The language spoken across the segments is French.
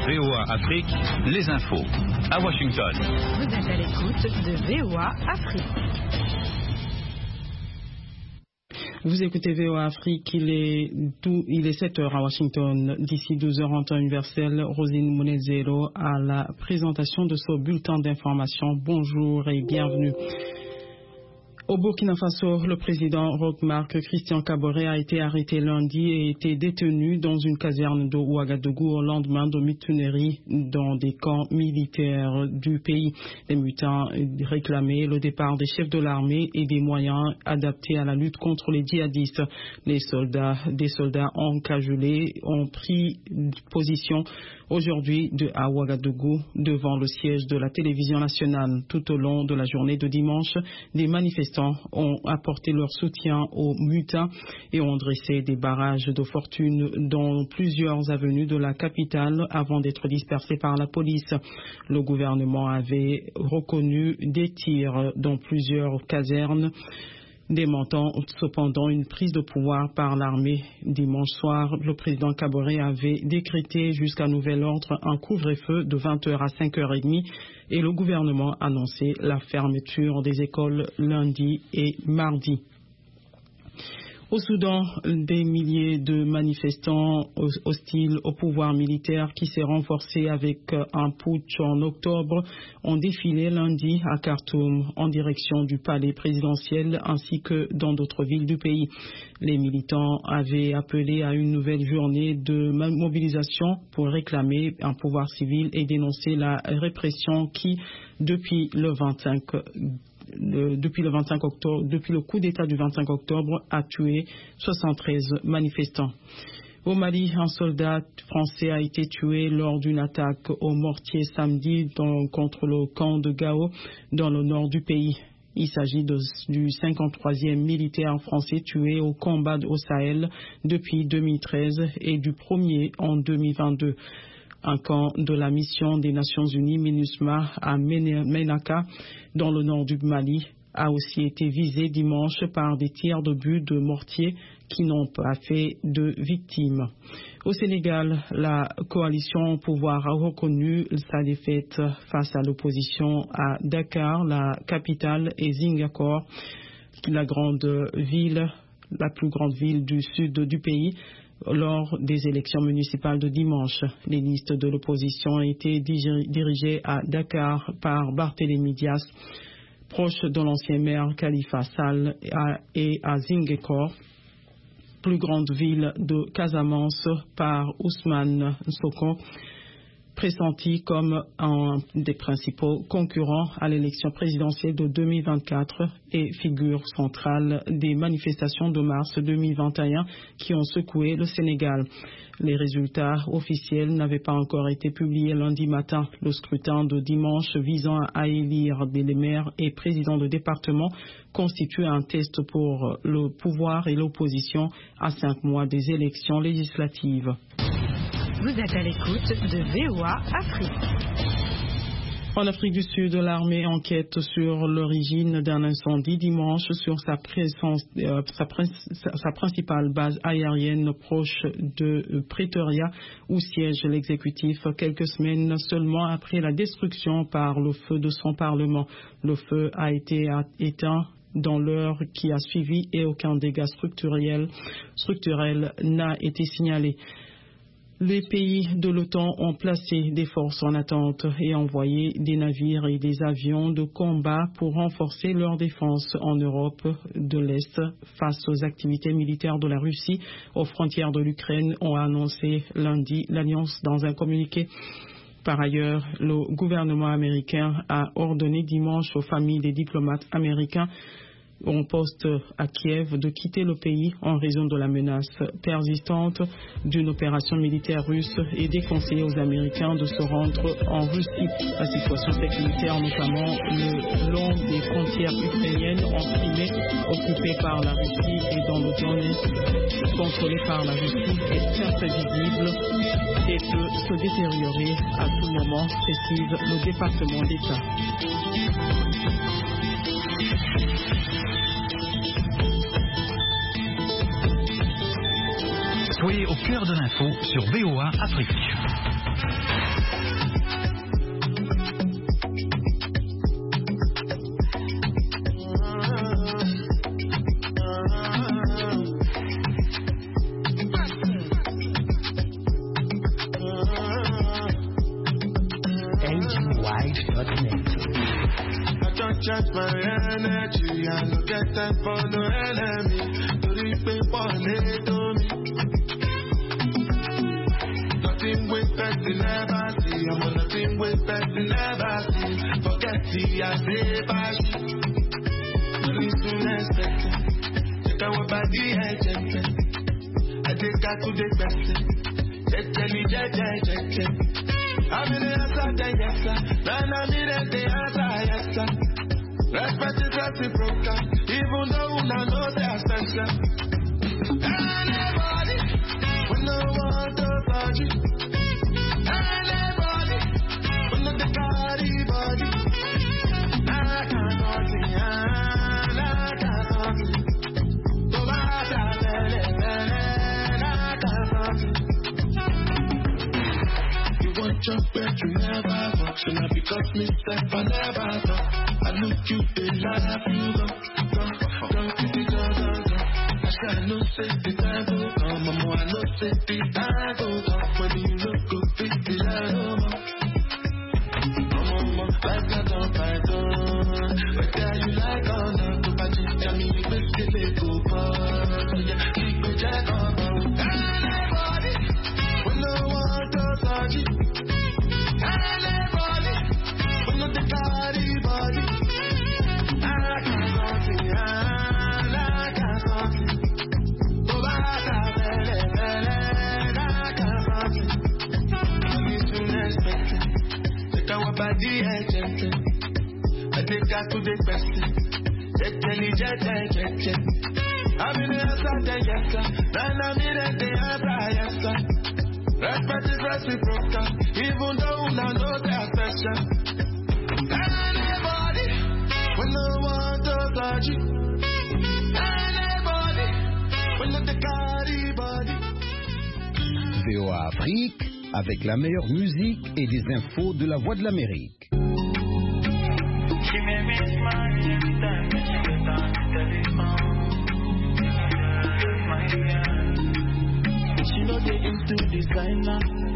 VOA Afrique, les infos. À Washington. Vous êtes à l'écoute de VOA Afrique. Vous écoutez VOA Afrique, il est 7h à Washington. D'ici 12h en temps universel, Rosine Munezero à la présentation de ce bulletin d'information. Bonjour et bienvenue. Au Burkina Faso, le président Roch-Marc Christian Kaboré a été arrêté lundi et été détenu dans une caserne de Ouagadougou au lendemain de mutineries dans des camps militaires du pays. Les mutins réclamaient le départ des chefs de l'armée et des moyens adaptés à la lutte contre les djihadistes. Des soldats encajolés ont pris position aujourd'hui à Ouagadougou devant le siège de la télévision nationale. Tout au long de la journée de dimanche, des manifestants ont apporté leur soutien aux mutins et ont dressé des barrages de fortune dans plusieurs avenues de la capitale avant d'être dispersés par la police. Le gouvernement avait reconnu des tirs dans plusieurs casernes, démentant cependant une prise de pouvoir par l'armée. Dimanche soir, le président Kaboré avait décrété jusqu'à nouvel ordre un couvre-feu de 20h à 5h30 et le gouvernement annonçait la fermeture des écoles lundi et mardi. Au Soudan, des milliers de manifestants hostiles au pouvoir militaire qui s'est renforcé avec un putsch en octobre ont défilé lundi à Khartoum en direction du palais présidentiel ainsi que dans d'autres villes du pays. Les militants avaient appelé à une nouvelle journée de mobilisation pour réclamer un pouvoir civil et dénoncer la répression qui, depuis le coup d'État du 25 octobre, a tué 73 manifestants. Au Mali, un soldat français a été tué lors d'une attaque au mortier samedi contre le camp de Gao dans le nord du pays. Il s'agit du 53e militaire français tué au combat au Sahel depuis 2013 et du premier en 2022. Un camp de la mission des Nations Unies MINUSMA à Ménaka, dans le nord du Mali, a aussi été visé dimanche par des tirs de but de mortier qui n'ont pas fait de victimes. Au Sénégal, la coalition au pouvoir a reconnu sa défaite face à l'opposition à Dakar, la capitale, et Ziguinchor, la plus grande ville du sud du pays, lors des élections municipales de dimanche. Les listes de l'opposition ont été dirigées à Dakar par Barthélémy Dias, proche de l'ancien maire Khalifa Sall, et à Ziguinchor, plus grande ville de Casamance, par Ousmane Sonko, pressenti comme un des principaux concurrents à l'élection présidentielle de 2024 et figure centrale des manifestations de mars 2021 qui ont secoué le Sénégal. Les résultats officiels n'avaient pas encore été publiés lundi matin. Le scrutin de dimanche visant à élire des maires et présidents de département constitue un test pour le pouvoir et l'opposition à 5 mois des élections législatives. Vous êtes à l'écoute de VOA Afrique. En Afrique du Sud, l'armée enquête sur l'origine d'un incendie dimanche sur sa principale base aérienne proche de Pretoria, où siège l'exécutif, quelques semaines seulement après la destruction par le feu de son parlement. Le feu a été éteint dans l'heure qui a suivi et aucun dégât structurel n'a été signalé. Les pays de l'OTAN ont placé des forces en attente et envoyé des navires et des avions de combat pour renforcer leur défense en Europe de l'Est face aux activités militaires de la Russie aux frontières de l'Ukraine, ont annoncé lundi l'Alliance dans un communiqué. Par ailleurs, le gouvernement américain a ordonné dimanche aux familles des diplomates américains en poste à Kiev de quitter le pays en raison de la menace persistante d'une opération militaire russe et déconseillé aux Américains de se rendre en Russie. La situation sécuritaire, notamment le long des frontières ukrainiennes en Crimée, occupée par la Russie, et dans le Donetsk, contrôlée par la Russie, est imprévisible et peut se détériorer à tout moment, précise le département d'État. Soyez au cœur de l'info sur VOA Afrique. Charge my energy, I no get time for no enemy. To the people, they do me. Nothing with person never see. I'm on nothing with person never see. Forget the I say bash. Please do not expect it. Check out what body I check. I take out to the best. Check. I'm in the answer, yes sir. Then I'm in the answer, yes sir. Respect is reciprocal, even though I know they're special. Anybody, we no want to touch you. Anybody, we no the body. I can't touch you, I can't touch you. So I can't touch you. You want your bed, you never walk. So now because myself, I never talk. I look you, they laugh, you go. I shall no say the time go come, mama, I no say the time go come. When you look good, fit the line, mama, like I don't fight on. But there you like on the to party, tell me you will still let go, but yeah, keep me jack on. Anybody, we no want to touch it. Anybody, we no the body. I take that to the question. Check. I'm in the answer, yes sir. Then I'm in the answer, yes sir. Respect is reciprocal, even though I know they're special. Anybody, we no want to touch you. Anybody, we no the body. VOA Afrique, avec la meilleure musique et des infos de la Voix de l'Amérique. She know they into designer,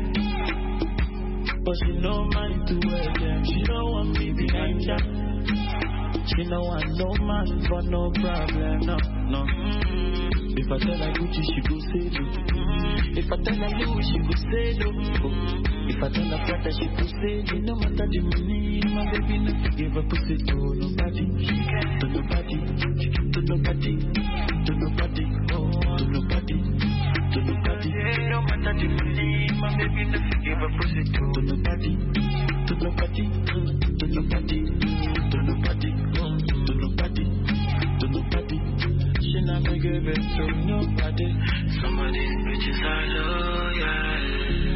but she no mind to wear them. She don't want me behind her. She no want no man for no problem, no. If I tell her Gucci, she go say no. If I tell her Louis, she go say no. If I tell her Prada, she go say no. No matter the money, my baby no give a pussy to nobody, to nobody, to nobody, to nobody, oh, to nobody, to nobody. No matter the money, my baby no give a pussy to nobody, to nobody, to nobody, to nobody, to nobody, to nobody. She never give it to nobody. Some of these bitches are loyal.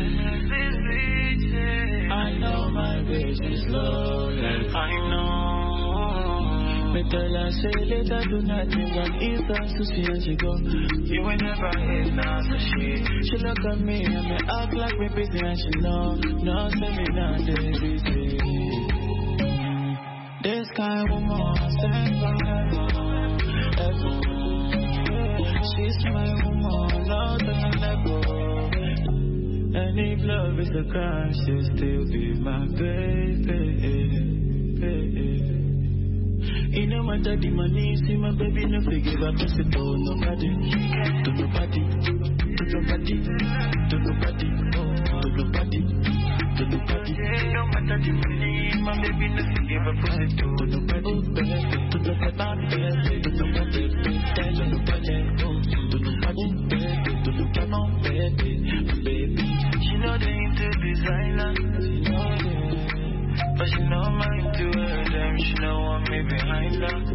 I know my bitch is loyal. I know. Me tell her say later do nothing and eat her sushi and she go. You will never eat now so she look at me and me act like me busy and she know. No say me not busy. This kind of woman stand forever. She's my woman, Lord and never. And if love is a crime, she'll still be my baby. It no matter the money, see my baby no forgive her pussy to nobody, to nobody, to nobody, to nobody, to nobody, to nobody. No matter the money, my baby no forgive her pussy to nobody, to nobody, to nobody, to nobody, to nobody, baby. She know they into designer, she know they, but she know mine to her them. She know want me behind her.